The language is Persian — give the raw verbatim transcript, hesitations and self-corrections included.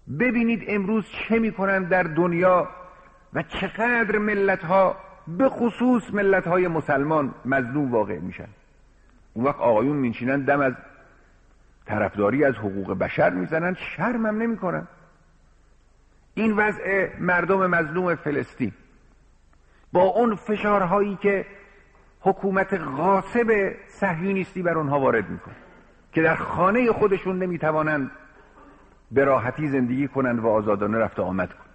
ببینید امروز چه میکنن در دنیا و چقدر ملت‌ها به خصوص ملت‌های مسلمان مظلوم واقع میشن. اون وقت آقایون میشینن دم از طرفداری از حقوق بشر میزنن، شرم هم نمیکنن. این وضع مردم مظلوم فلسطین با اون فشارهایی که حکومت غاصب صهیونیستی بر اونها وارد میکنه که در خانه خودشون نمیتوانند به راحتی زندگی کنند و آزادانه رفت و آمد کنند.